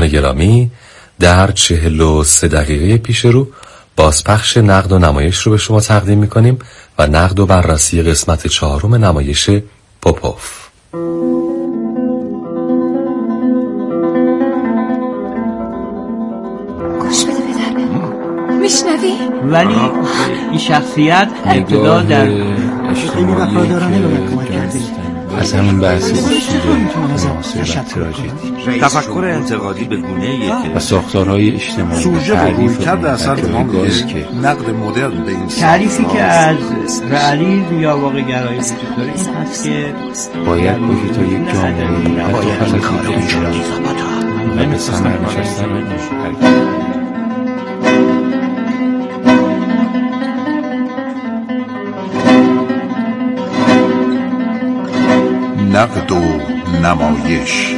شنوندگان گرامی، در 43 دقیقه پیش رو بازپخش نقد و نمایش رو به شما تقدیم میکنیم و نقد و بررسی قسمت 4 نمایش پوپوف. گوش بده پدر، میشنوی؟ ولی این شخصیت ابتدا در خیلی وفادارانه به من کمک کرده. از همین بحث معاصر و تراژدی، تفکر انتقادی به گونه‌ای و ساختارهای اجتماعی، سوژه و رویکرد اثر ما که نقد مدرن به این تعریفی که از رئالیسم یا واقع گرایی وجود داره این هست که باید باشی تا یک جامعه حتی فلسفه ایران و به ثمر نشستن نقد و نمایش.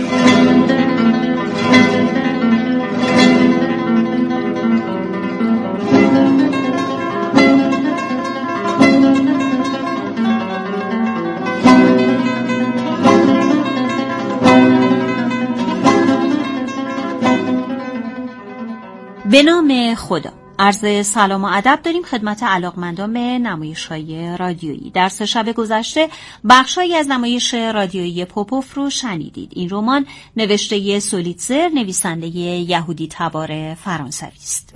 به نام خدا. عرض سلام و ادب داریم خدمت علاقمندان به نمایش‌های رادیویی. در 3 شب گذشته بخشایی از نمایش رادیویی پوپوف رو شنیدید. این رمان نوشته سولیتزر، نویسنده یهودی تبار فرانسوی است.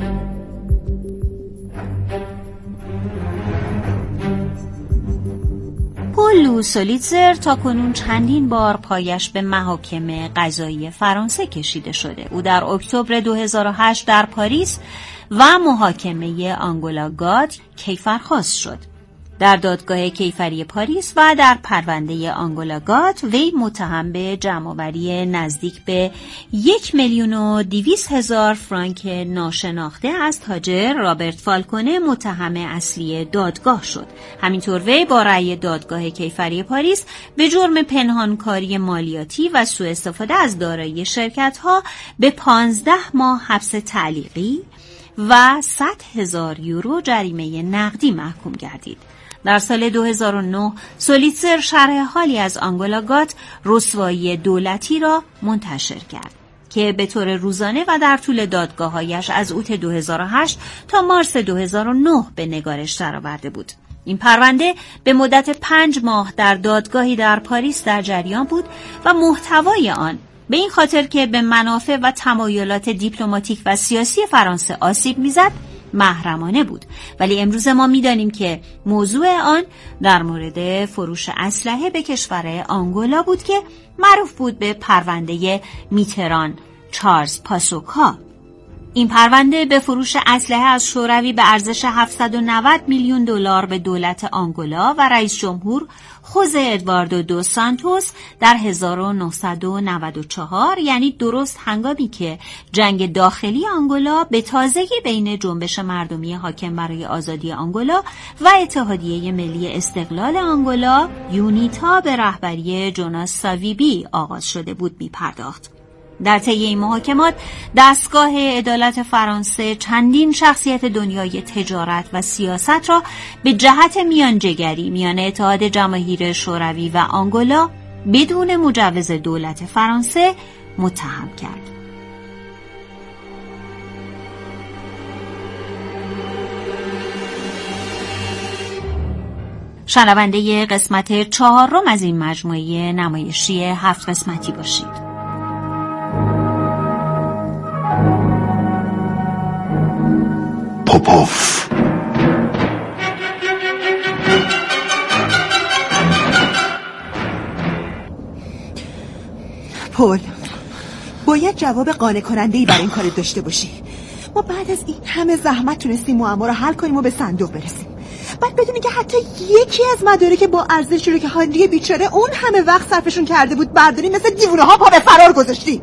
پول سولیتزر تا کنون چندین بار پایش به محاکم قضایی فرانسه کشیده شده. او در اکتبر 2008 در پاریس و محاکمه آنگولا گات کیفرخواست شد. در دادگاه کیفری پاریس و در پرونده آنگولا گات وی متهم به جمع‌آوری نزدیک به 1,200,000 فرانک ناشناخته از تاجر رابرت فالکونه متهم اصلی دادگاه شد. همینطور وی با رأی دادگاه کیفری پاریس به جرم پنهانکاری مالیاتی و سوء استفاده از دارایی شرکت‌ها به 15 ماه حبس تعلیقی و 100,000 یورو جریمه نقدی محکوم گردید. در سال 2009 سولیتزر شرح حالی از آنگولا گات، رسوایی دولتی را منتشر کرد که به طور روزانه و در طول دادگاه‌هایش از اوت 2008 تا مارس 2009 به نگارش درآورده بود. این پرونده به مدت 5 ماه در دادگاهی در پاریس در جریان بود و محتوای آن به این خاطر که به منافع و تمایلات دیپلماتیک و سیاسی فرانسه آسیب میزد محرمانه بود، ولی امروز ما میدانیم که موضوع آن در مورد فروش اسلحه به کشور آنگولا بود که معروف بود به پرونده میتران چارلز پاسوکا. این پرونده به فروش اسلحه از شوروی به ارزش 790 میلیون دلار به دولت آنگولا و رئیس جمهور خوزه ادواردو دو سانتوس در 1994، یعنی درست هنگامی که جنگ داخلی آنگولا به تازگی بین جنبش مردمی حاکم برای آزادی آنگولا و اتحادیه ملی استقلال آنگولا یونیتا به رهبری جوناس ساویبی آغاز شده بود می‌پرداخت. در طی این محاکمات دستگاه عدالت فرانسه چندین شخصیت دنیای تجارت و سیاست را به جهت میانجیگری میان اتحاد جماهیر شوروی و آنگولا بدون مجوز دولت فرانسه متهم کرد. شنونده قسمت 4 از این مجموعه نمایشی 7 قسمتی باشید. پوپوف. پول، باید جواب قانع کننده‌ای برای این کار داشته باشی. ما بعد از این همه زحمت تونستیم معما رو حل کنیم و به صندوق برسیم. بعد بدونی که حتی یکی از مدارک با ارزشی رو که هانری بیچاره اون همه وقت صرفشون کرده بود برداری مثل دیوونه ها پا به فرار گذاشتی.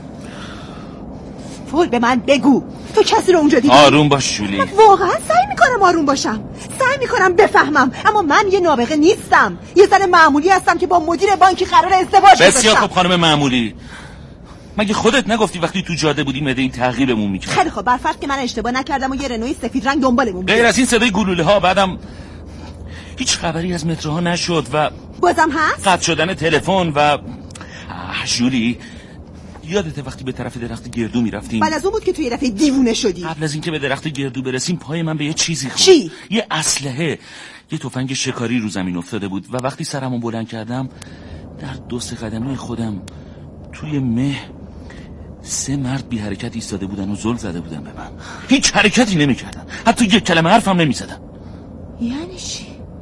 پول، به من بگو تو کسی رو اونجا دیدی؟ آروم باش شولی. من واقعا سعی میکنم آروم باشم، سعی میکنم بفهمم، اما من یه نابغه نیستم. یه زن معمولی هستم که با مدیر بانکی قرار ازدواج بشم. بسیار خوب خانم معمولی. مگه خودت نگفتی وقتی تو جاده بودی مده این تعقیبمون میکرد؟ خیلی خب، برفرض که من اشتباه نکردم و یه رنوی سفید رنگ دنبالمون بود. غیر از این صدای گلوله ها بعدم هیچ خبری از متروها نشد و بازم هست؟ قطع شدن تلفن و جولی یادته وقتی به طرف درخت گردو میرفتیم؟ بعد از اون بود که تو یه دفعه دیوونه شدی. قبل از اینکه به درخت گردو برسیم پای من به یه چیزی خورد. چی؟ یه اسلحه، یه تفنگ شکاری رو زمین افتاده بود و وقتی سرمو بلند کردم در 2-3 قدمی خودم توی مه 3 مرد بی حرکت ایستاده بودن و زل زده بودن به من. هیچ حرکتی نمی‌کردن، حتی یک کلمه حرفم نمی‌زدن. یعنی چی؟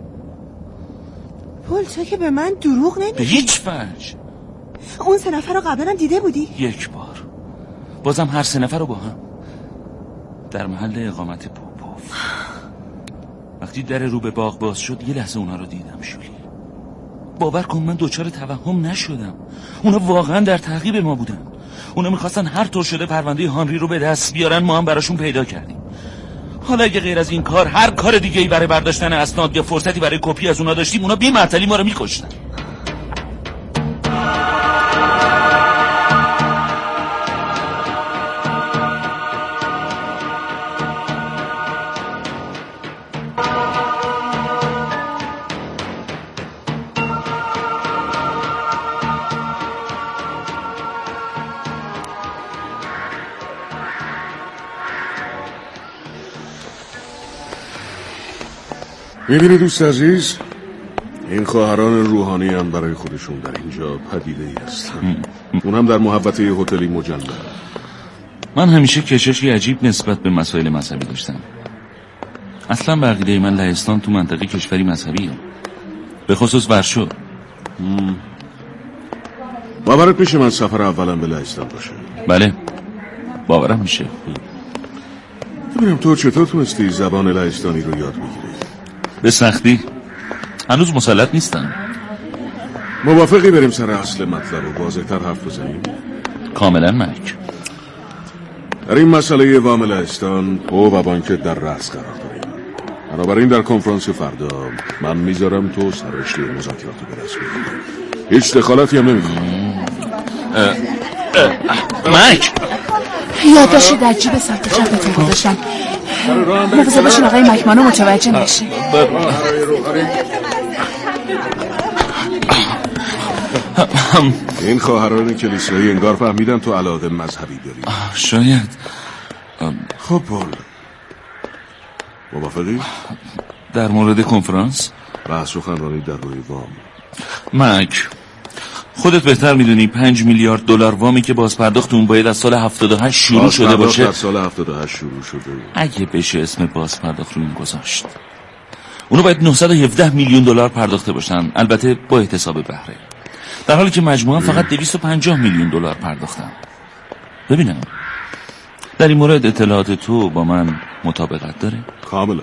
پول تو که به من دروغ نمیگی. به هیچ وجه. اون 3 نفر رو قبلا هم دیده بودی؟ یک بار. بازم هر 3 نفر رو با هم در محل اقامت پوپوف. وقتی در رو به باغ باز شد یه لحظه اونا رو دیدم. شولی، باور کن من دوچار توهم نشدم. اونا واقعا در تعقیب ما بودن. اونا میخواستن هر طور شده پرونده هانری رو به دست بیارن، ما هم براشون پیدا کردیم. حالا اگه غیر از این کار هر کار دیگه‌ای برای برداشتن اسناد یا فرصتی برای کپی از اونا داشتیم، اونا بی معطلی ما رو میکشتن. میبینی دوست عزیز، این خواهران روحانی هم برای خودشون در اینجا پدیده‌ای هستن. اون هم در محوطه هتلی مجلل. من همیشه کششی عجیب نسبت به مسائل مذهبی داشتم. اصلا به عقیده من لهستان تو منطقه کشوری مذهبیه، به خصوص ورشو. باورت میشه من سفر اولم به لهستان باشه؟ بله باورم میشه. ببینم تو چطور تونستی زبان لهستانی رو یاد بگیری؟ به سختی. هنوز مسلط نیستم. موافقی بریم سر اصل مطلب و واضح‌تر حرف بزنیم؟ کاملا مک. در این مسئله وام لهستان و بانک در رأس قرار داریم. بنابراین در کنفرانس فردا من میذارم تو سررشته مذاکرات رو به دست بیاری. هیچ دخالتی هم نمی‌کنم. مک یادداشتی در جیب سمت چپتون گذاشتم. مواظب باشین آقای مکمانو متوجه نشه. این خواهران کلیسایی انگار فهمیدن تو علاقه مذهبی داری. شاید. خب پول موافقی؟ در مورد کنفرانس؟ بحث سخنرانی در روی وام. مک خودت بهتر میدونی 5 میلیارد دلار وامی که بازپرداخت اون باید از سال 78 شروع شده باشه. در سال 78 شروع شده. اگه بشه اسم بازپرداخت رو این گذاشت، اونو باید 917 میلیون دلار پرداخته باشن، البته با احتساب بهره، در حالی که مجموعاً فقط 250 میلیون دلار پرداختن. ببینم در این مورد اطلاعات تو با من مطابقت داره؟ کاملا.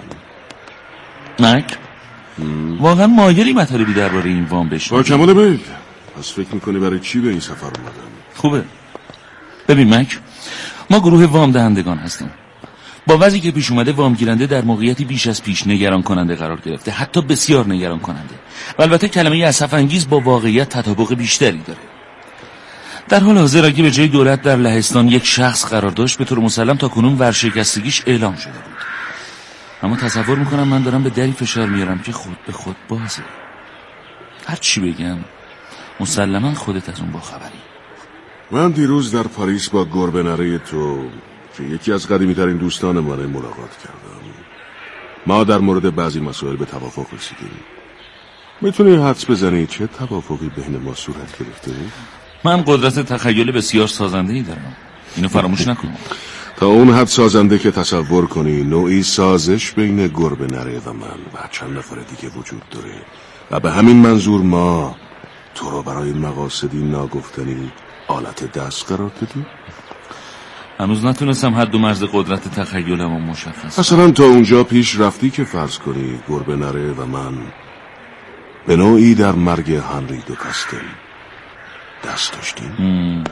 مک واقعا مایلی مطالبی درباره این وام بشنوی؟ با کمال میل. پس فکر میکنی برای چی به این سفر اومدن؟ خوبه. ببین مک، ما گروه وام دهندگان هستیم. با وضعی که پیش اومده وام گیرنده در موقعیتی بیش از پیش نگران کننده قرار گرفته، حتی بسیار نگران کننده. و البته کلمه اسف انگیز با واقعیت تطابق بیشتری داره. در حال حاضر اگه به جای دولت در لهستان یک شخص قرار داشت، به طور مسلم تا کنون ورشکستگیش اعلام شده بود. اما تصور میکنم من دارم به دری فشار میارم که خود به خود بازه. هر چی بگم مسلما خودت از اون با خبری. من دیروز در پاریس با گربه نره تو که یکی از قدیمی ترین دوستان منه ملاقات کردم. ما در مورد بعضی مسائل به توافق رسیدیم. میتونی حدس بزنی چه توافقی بین ما صورت گرفته؟ من قدرت تخیل بسیار سازنده‌ای دارم، اینو فراموش نکن. تا اون حد سازنده که تصور کنی نوعی سازش بین گربه نره و من و چند نفر دیگه وجود داره و به همین منظور ما تو رو برای مقاصدی ناگفتنی آلت دست قرار دادیم. هنوز نتونستم حد و مرز قدرت تخیلمو مشخص. مثلا تا اونجا پیش رفتی که فرض کنی گربه نره و من به نوعی در مرگ هنری دو کاستل دست داشتیم.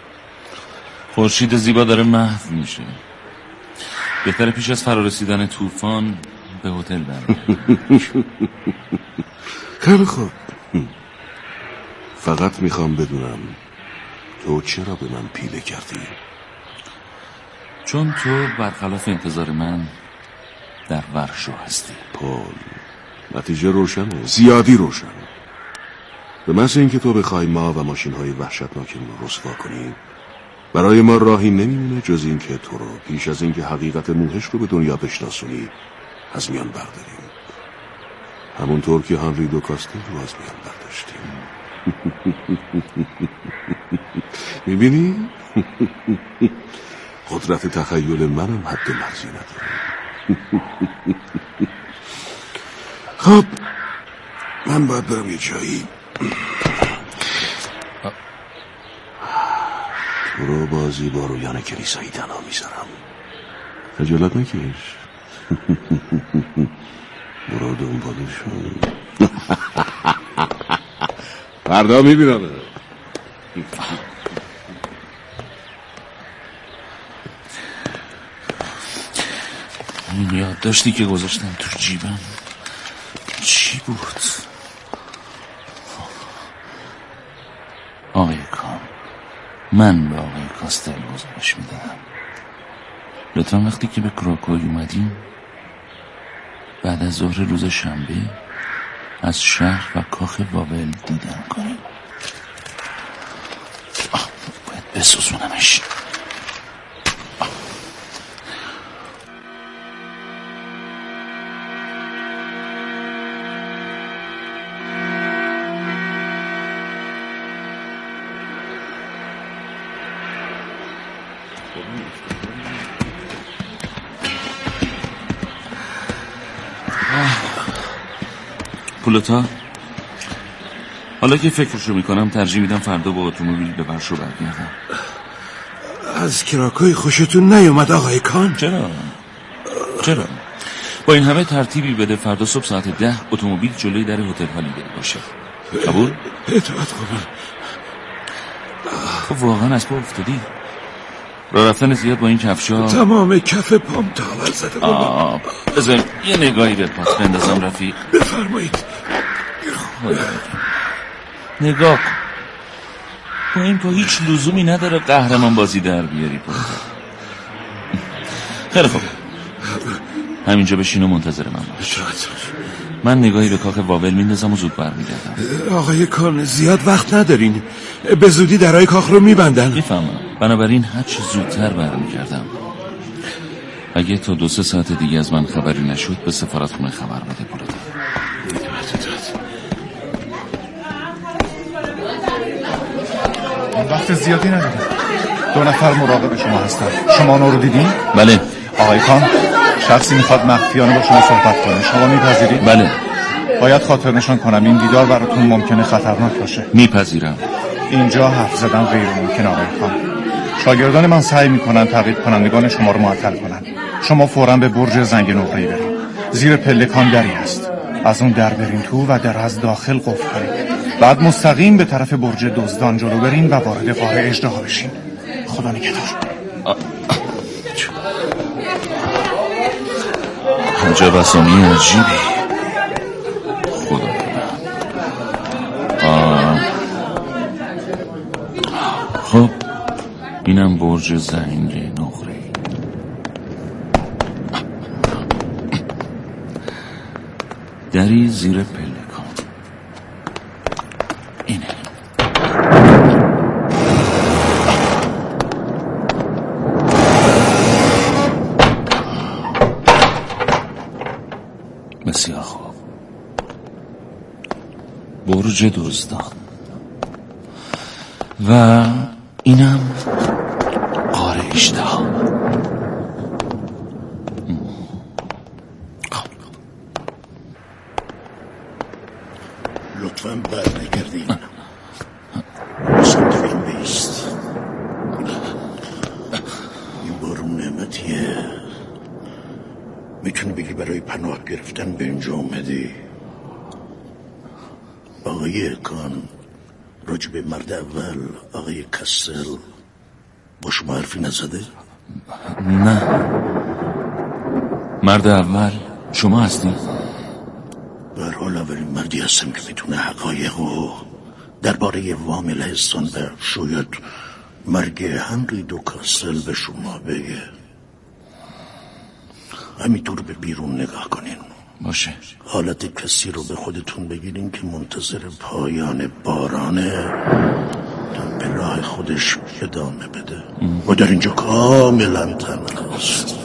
خورشید زیبا داره محو میشه. بهتره پیش از فرارسیدن طوفان به هتل برم. خیلی خوب. فقط میخوام بدونم تو چرا به من پیله کردی؟ چون تو برخلاف انتظار من در ورشو هستی. پول، نتیجه روشنه، زیادی روشن. به محض اینکه تو بخوای ما و ماشین های وحشتناکمون رو رسوا کنی برای ما راهی نمیمونه جز این که تو رو پیش از اینکه حقیقت موهش رو به دنیا بشناسونی از میان برداریم، همونطور که هنری دو کاستل رو از میان برداشتیم. میبینی؟ قدرت تخیل منم حد و مرزی نداره. خب من باید برم یه جایی. تو رو بازی با رویان کلیسایی تنها میذارم، خجالت نکش. برو دنبالشون. فردا میبینم. این یادداشتی که گذاشتم تو جیبم چی بود؟ آقای کام، من به آقای کاستل گزارش میدم. لطفا وقتی که به کراکوی اومدیم بعد از ظهر روز شنبه از شهر و کاخ واول دیدن کنیم. باید بسوزونمش. پولتا، حالا که فکرشو میکنم ترجیح میدم فردا با اتومبیل به ورشو برگردم. از کراکوی خوشتون نیومد آقای کان؟ چرا؟ با این همه ترتیبی بده فردا صبح ساعت 10 اتومبیل جلوی در هتل هالیدی باشه. قبول؟ اطاعت کنم. خب واقعا از پا افتادی؟ راه رفتن زیاد با این کفشا تمام کف پام تاول زده بابا. بذار یه نگاهی به پاس بندازم رفیق. بفرمایید. نگاه کن، با این پا هیچ لزومی نداره قهرمان بازی در بیاری. خیلی خوب، همینجا بشین و منتظر من باش. من نگاهی به کاخ واول میندازم و زود برمیگردم. آقای کان زیاد وقت ندارین، به زودی درای کاخ رو میبندن. میفهمم، بنابراین هر چه زودتر برمیگردم. اگه تا 2-3 ساعت دیگه از من خبری نشد به سفارتخونه خبر بده. پولتا وقت زیادی نداریم. 2 نفر مراقب شما هستن. شما اونو رو دیدین؟ بله. آقای کان، شخصی میخواد مخفیانه با شما صحبت کنه. شما میپذیرید؟ بله. باید خاطر نشان کنم این دیدار براتون ممکنه خطرناک باشه. میپذیرم. اینجا حرف زدن غیر ممکن آقای کان. شاگردان من سعی میکنن تعقیب کنندگان شما رو معطل کنن. شما فوراً به برج زنگ نقره‌ای برید. زیر پلکان دری هست. از اون در برین تو و در از داخل قفل کنید. بعد مستقیم به طرف برج دزدان جلو برین و وارد غار اژدها بشین. خدا نگهدار. عجب اسامی عجیبی. خدا خب اینم برج زنگ نقره. دری زیر پلکان. اینه. بسیار خوب. برج دزدان و اینم غار اژدها. لطفاً برنگردین. سمتفیم بیست. این بارون نعمتیه. میتونی بگی برای پناه گرفتن به اینجا اومدی؟ آقای کان، راجب مرد اول آقای کاستل با شما حرفی نزده؟ نه. مرد اول شما هستی؟ به هر حال اولین مردی هستم که میتونه حقایق و درباره وام لهستان و شاید مرگ هنری دو کاستل به شما بگه. همینطور به بیرون نگاه کنین. باشه. حالت کسی رو به خودتون بگیرین که منتظر پایان بارانه تا به راه خودش ادامه بده و در اینجا کاملا تنهاست.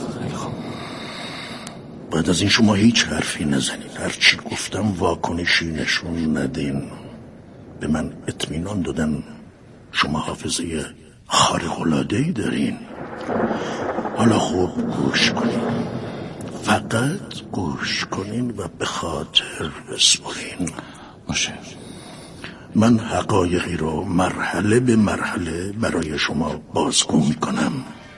بعد از این شما هیچ حرفی نزنید، هرچی گفتم واکنشی نشون ندین. به من اطمینان دادن شما حافظه خارق‌العاده‌ای دارین. حالا خوب گوش کنین، فقط گوش کنین و به خاطر بسپرین. باشه. من حقایقی رو مرحله به مرحله برای شما بازگو میکنم.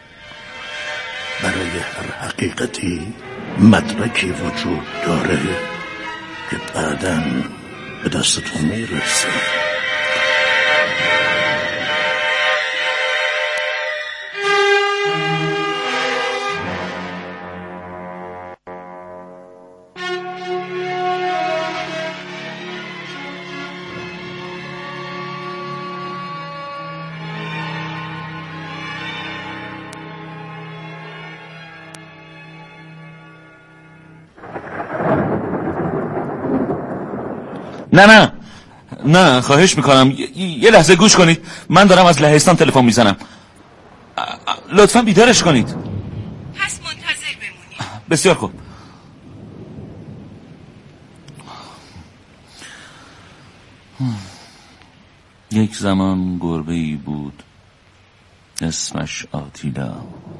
برای هر حقیقتی مدرکی وجود داره که بعداً به دستتون میرسه. نه خواهش میکنم یه لحظه گوش کنید. من دارم از لهستان تلفن میزنم. لطفا بیدارش کنید. پس منتظر بمونید. بسیار خوب. یک زمان گربه‌ای بود اسمش آتیلا.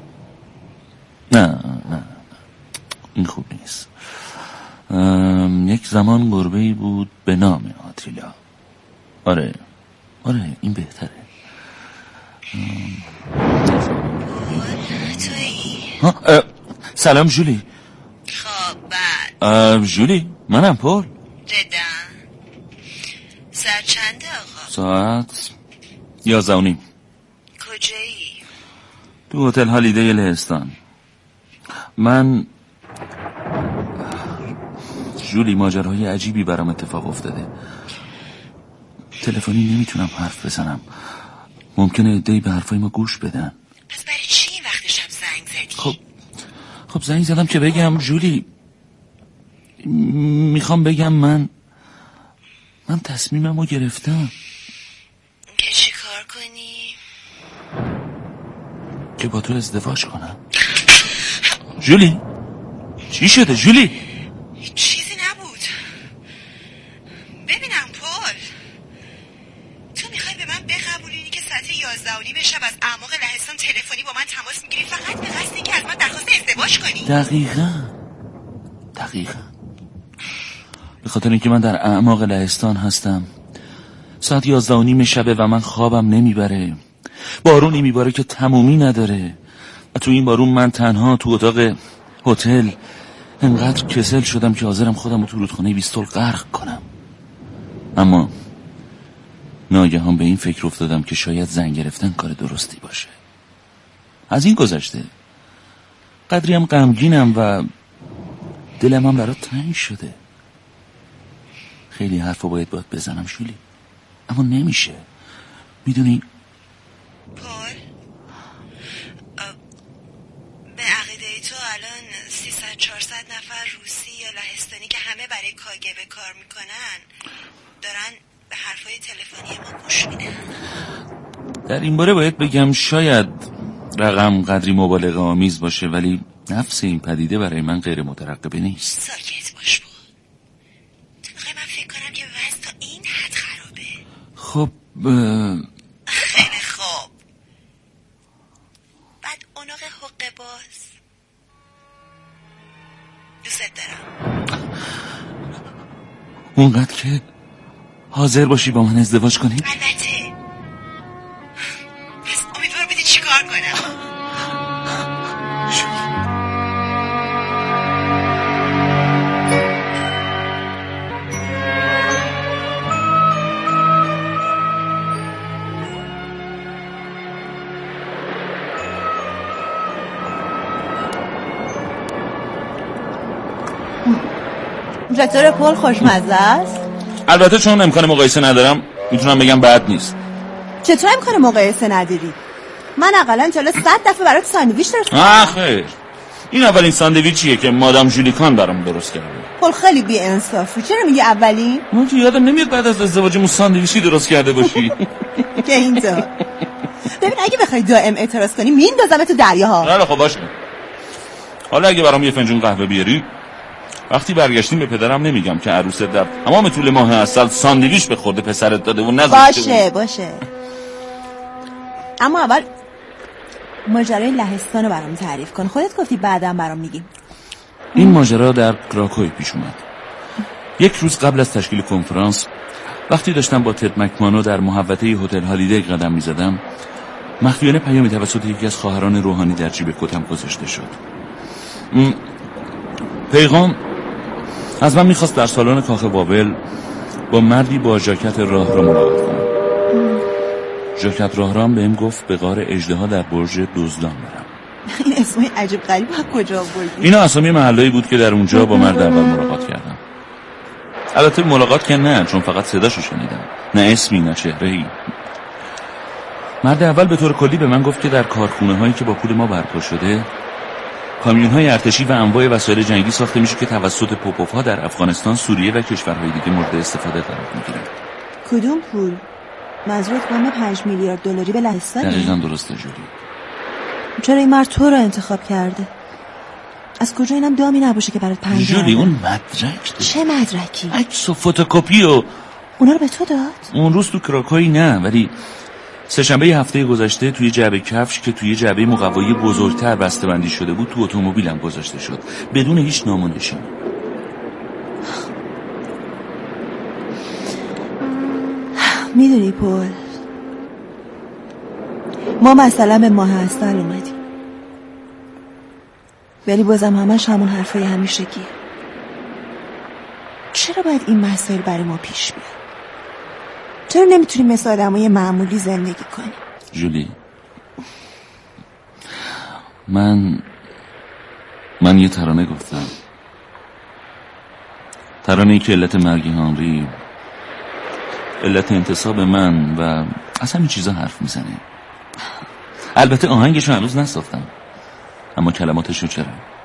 نه این خوب نیست. یک زمان گربه‌ای بود به نام آتیلا. آره این بهتره. سلام جولی. خب بعد جولی منم پول. جدا ساعت چنده آقا؟ ساعت 11:30. کجایی؟ تو هتل هالیدی لهستان. من جولی ماجراهای عجیبی برام اتفاق افتاده. تلفنی نمیتونم حرف بزنم. ممکنه عده‌ای به حرفای ما گوش بدن. پس برای چی این وقت شب زنگ زدی؟ خب زنگ زدم که بگم جولی، میخوام بگم من تصمیممو گرفتم. که چی کار کنی؟ که با تو ازدواج کنم. جولی چی شده جولی؟ چیزی نبود. ببینم پول، تو میخوای به من بقبولینی که ساعت 11:30 شب از اعماق لهستان تلفنی با من تماس میگیری فقط به قصد اینکه از من درخواست ازدواج کنی؟ دقیقاً به خاطر اینکه من در اعماق لهستان هستم. ساعت 11:30 شبه و من خوابم نمیبره. بارونی میباره که تمومی نداره و تو این بارون من تنها تو اتاق هتل انقدر کسل شدم که حاضرم خودم رو تو رودخانه بیستول غرق کنم. اما ناگهان به این فکر افتادم که شاید زن گرفتن کار درستی باشه. از این گذشته قدری هم غمگینم و دلم هم برات تنگ شده. خیلی حرفا باید بزنم شولی، اما نمیشه. میدونی پول، به عقیده تو الان 300-400 نفر روسی یا لهستانی که همه برای کاگبه کار میکنن دارن به حرفای تلفنی ما گوش میدن. در این باره باید بگم شاید رقم قدری مبالغه آمیز باشه، ولی نفس این پدیده برای من غیر مترقبه نیست. ساکت باش با. تو میخوای من فکر کنم که وضع تا این حد خرابه؟ خب خیلی خوب. بعد اوناق حقه باز دوست دارم. اونقدر که حاضر باشی با من ازدواج کنی؟ البته. پس امیدوار بودی چی کار کنم؟ چطور پول؟ خوشمزه است؟ البته چون امکان مقایسه ندارم میتونم بگم بد نیست. چطور امکان مقایسه نداری؟ من اقلا تا 100 دفعه برات ساندویچ درست کردم. آخه این اولین ساندویچیه که مادام جولیکان برام درست کرده. پول خیلی بی انصافی. چرا میگی اولین؟ من که یادم نمیاد بعد از ازدواجمون ساندویچی درست کرده باشی. که اینطور. ببین اگه بخوای دائم اعتراض کنی میندازم تو دریاها. نه خب باشه. حالا اگه برام یه فنجون قهوه بیاری، وقتی برگشتیم به پدرم نمیگم که عروست در تمام طول ماه عسل ساندویچ به خورده پسرت داده و نذاشته. باشه. اما اول ماجرای لهستان رو برام تعریف کن. خودت گفتی بعدم برام میگیم. این ماجرا در کراکوی پیش اومد. یک روز قبل از تشکیل کنفرانس، وقتی داشتم با تد مکمانو در محوطه هتل هالیدی قدم میزدم، مخفیانه پیامی توسط یکی از خواهران روحانی در جیب کتم گذاشته شد. پیغام از من میخواست در سالن کاخ بابل با مردی با ژاکت راه را ملاقات کنم. ژاکت راه رام بهم گفت به غار اژدها در برج دزدان برم. این اسمای عجیب غریب از کجا آوردی؟ اینا اسامی محله‌ای بود که در اونجا با مرد اول ملاقات کردم. البته ملاقات که نه، چون فقط صداشو شنیدم، نه اسمی نه چهره‌ای. مرد اول به طور کلی به من گفت که در کارخونه‌هایی که با پول ما برپا شده، کامیون‌های ارتشی و انواع وسایل جنگی ساخته میشه که توسط پوپوف‌ها در افغانستان، سوریه و کشورهای دیگه مورد استفاده قرار میگیرن. کدوم پول؟ منظورت وام 5 میلیارد دلاری به لهستانه؟ دقیقاً درسته جوری. چرا این مرد تو رو انتخاب کرده؟ از کجا اینم دامی نباشه که برات پنجه؟ جولی اون مدرک ده. چه مدرکی؟ عکس و فتوکپی و اونا رو به تو داد؟ اون روز تو کراکوی نه، ولی سه‌شنبه هفته گذشته توی جعبه کفش که توی جعبه مقوایی بزرگتر بسته‌بندی شده بود تو اتومبیلم گذاشته شد بدون هیچ نام و نشانی. میدونی پول، ما مثلا به ماه عسل اومدیم، ولی بازم همش همون حرفای همیشگیه. چرا باید این مسائل برای ما پیش بیاد؟ چرا نمیتونیم مثل آدمای معمولی زندگی کنیم؟ جولی، من یه ترانه گفتم، ترانه‌ای که علت مرگ هانری، علت انتصاب من و از همین چیزا حرف میزنه. البته آهنگشو هنوز نساختم، اما کلماتشو چرا.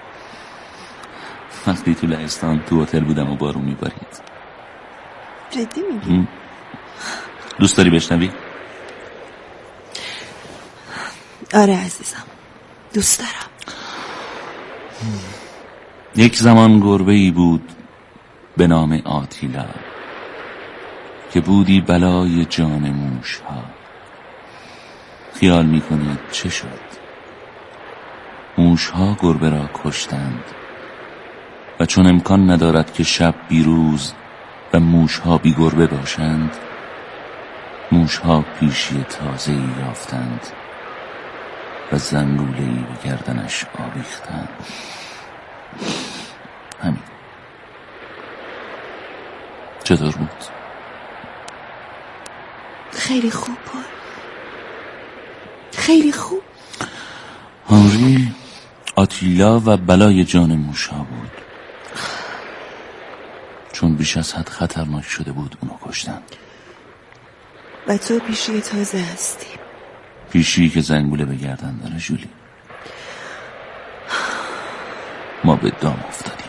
وقتی تو لهستان تو هتل بودم و بارون میبارید. جدی میگی؟ دوست داری بشنوی؟ آره عزیزم، دوست دارم. یک زمان گربه‌ای بود به نام آتیلا که بودی بلای جان موش‌ها. خیال می‌کنید چه شد؟ موش‌ها گربه را کشتند و چون امکان ندارد که شب بیروز و موش‌ها بی گربه باشند، موش‌ها پیشی تازه‌ای یافتند و زنگوله‌ای به گردنش آویختند. همین. چطور بود؟ خیلی خوب بود، خیلی خوب. هنری آتیلا و بلای جان موش‌ها بود، چون بیش از حد خطرناک شده بود اونو کشتن. و تو پیشی تازه هستی، پیشی که زنگوله به گردن داره. جولی، ما به دام افتادیم.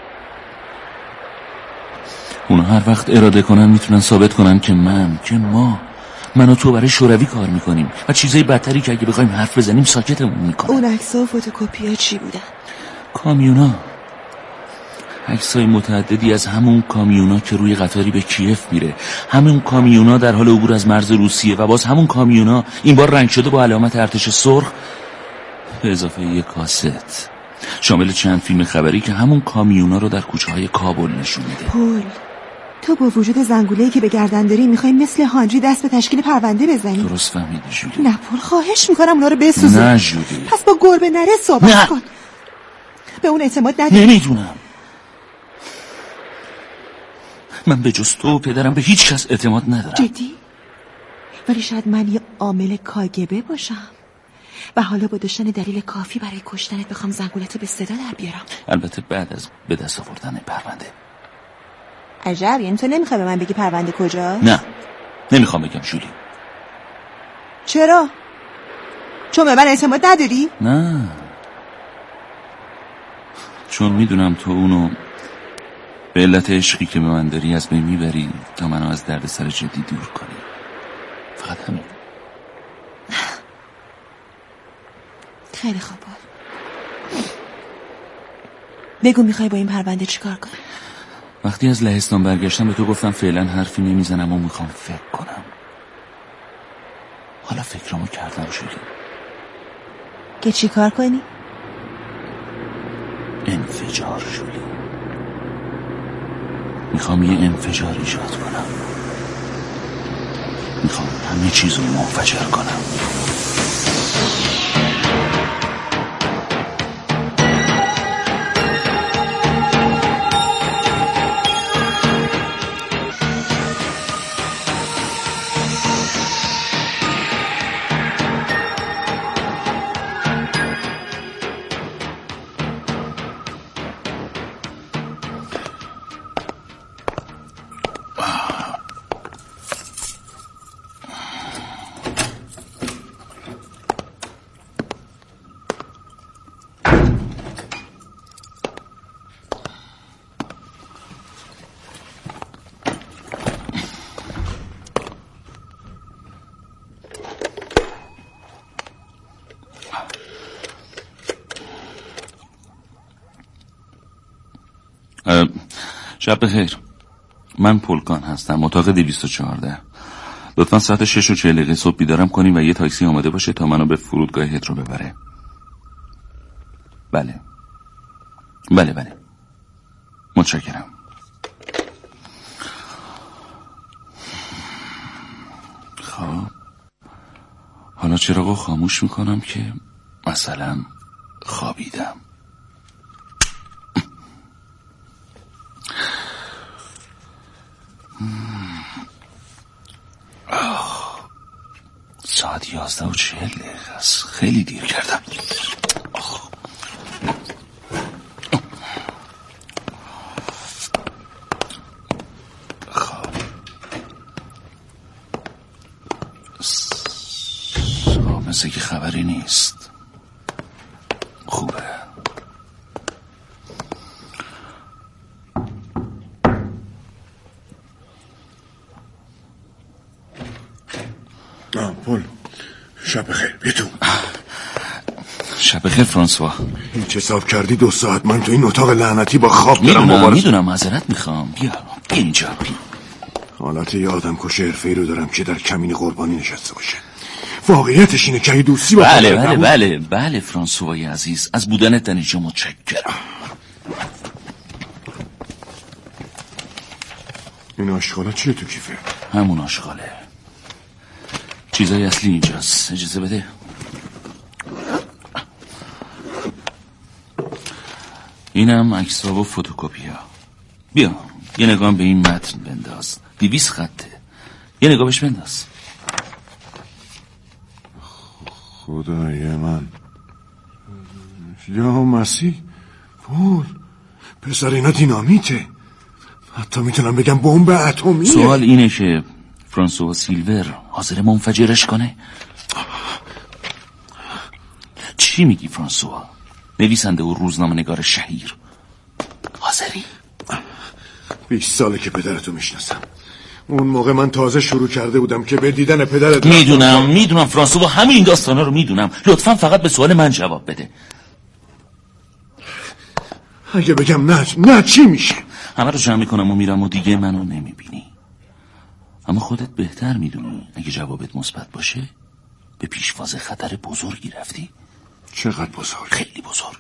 اونا هر وقت اراده کنن میتونن ثابت کنن که من و تو برای شوروی کار میکنیم و چیزای بدتری که اگه بخوایم حرف بزنیم ساکتمون میکنن. اون عکس‌ها و فتوکپی‌ها چی بودن؟ کامیونا، عکسای متعددی از همون کامیونا که روی قطاری به کیف میره، همون کامیونا در حال عبور از مرز روسیه و باز همون کامیونا این بار رنگ شده با علامت ارتش سرخ، به اضافه یک کاست شامل چند فیلم خبری که همون کامیونا رو در کوچه‌های کابل نشون میده. پول، تو با وجود زنگوله‌ای که به گردن داری میخوای مثل هانری دست به تشکیل پرونده بزنی؟ درست فهمیدی جولی. نه پول، خواهش میکنم اونا رو بسوزون. نه جولی، پس با گربه نره صحبت کن. به اون اعتماد نداری؟ نمیدونم. من به جز تو و پدرم به هیچ کس اعتماد ندارم. جدی؟ ولی شاید من یه عامل کاگبه باشم و حالا با داشتن دلیل کافی برای کشتنت بخوام زنگولتو به صدا در بیارم. البته بعد از به دست آوردن پرونده. عجب، یعنی تو نمیخوای به من بگی پرونده کجاست؟ نه، نمیخوام بگم جولی. چرا؟ چون به من اعتماد نداری؟ نه، چون میدونم تو اونو به علت عشقی که به من داری از بین میبری تا منو از دردسر جدی دور کنی. فقط همین. خیلی خوب. بگو میخوای با این پرونده چیکار کنی؟ وقتی از لهستان برگشتم به تو گفتم فعلا حرفی نمیزنم و میخوام فکر کنم. حالا فکرامو کردم شدی که چیکار کنی؟ انفجار شدی. میخوام یه انفجار ایجاد کنم. میخوام همه چیزو منفجر کنم. شب بخیر. من پولکان هستم، اتاق 214. لطفا ساعت 6:40 صبح بیدارم کنیم و یه تاکسی آماده باشه تا منو به فرودگاه هترو ببره. بله بله بله، متشکرم. خب حالا چراغو خاموش میکنم که مثلا خوابیدم. ساعت 11:40 است. خیلی دیر کردم. خب مثل که خبری نیست. خوبه. پول، شب بخیر. بیا تو. شب بخیر فرانسوا. هیچ حساب کردی 2 ساعت من تو این اتاق لعنتی با خواب دارم. میدونم معذرت میخوام. بیا اینجا. حالت یه آدم کشه حرفه‌ای رو دارم که در کمین قربانی نشسته باشه. واقعیتش اینه که دوستی با بله فرانسوای عزیز، از بودنت در اینجا متشکرم. این آشغالا چیه تو کیفه؟ همون آشغاله. چیزای اصلی اینجاست. اجازه بده. اینم عکس‌ها و فتوکپی‌ها. بیا یه نگاه به این متن بنداز. 200 خطه. یه نگاه بهش بنداز. خدای من، یا مسیح. پول، پسر اینا دینامیته. حتی میتونم بگم بمب اتمیه. سوال اینه که فرانسوا سیلور حاضر منفجرش کنه؟ چی میگی فرانسوا؟ نویسنده و روزنامه‌نگار شهیر. حاضری؟ 20 ساله که پدرتو میشناسم. اون موقع من تازه شروع کرده بودم که به دیدن پدرت. میدونم فرانسوا، همین داستانا رو میدونم. لطفا فقط به سوال من جواب بده. اگه بگم نه چی میشه؟ همه رو جمع میکنم و میرم و دیگه منو نمیبینی. اما خودت بهتر میدونی اگه جوابت مثبت باشه به پیشواز خطر بزرگی رفتی. چقدر بزرگ؟ خیلی بزرگ.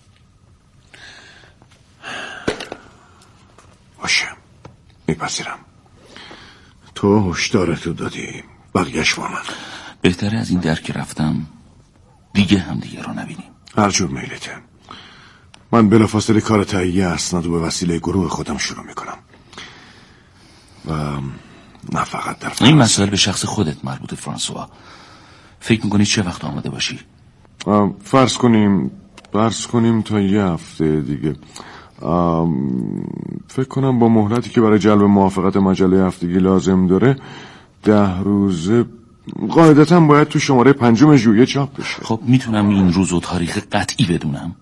باشه، میپذیرم. تو هشدارتو دادی، بقیه‌اش با من. بهتره از این در که رفتم دیگه هم دیگه رو نبینیم. هر جور میلته. من بلافاصله کار تهیه اسناد و به وسیله گروه خودم شروع میکنم. و نه فقط در فرانسه. این مسائل به شخص خودت مربوطه فرانسوا. فکر میکنی چه وقت آماده باشی؟ فرض کنیم تا یه هفته دیگه. فکر کنم با مهلتی که برای جلب موافقت مجله هفتگی لازم داره 10 روزه قاعدتا باید تو شماره 5 ژوئیه چاپ بشه. خب میتونم این روز و تاریخ قطعی بدونم؟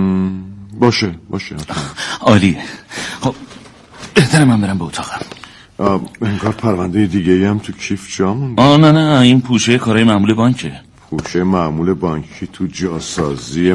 باشه عالیه. خب بهتره من برم به اتاقم. انگار پرونده دیگه هم تو کیف جا مونده. نه این پوشه کارای معمول بانکه. پوشه معمول بانکی تو جاسازی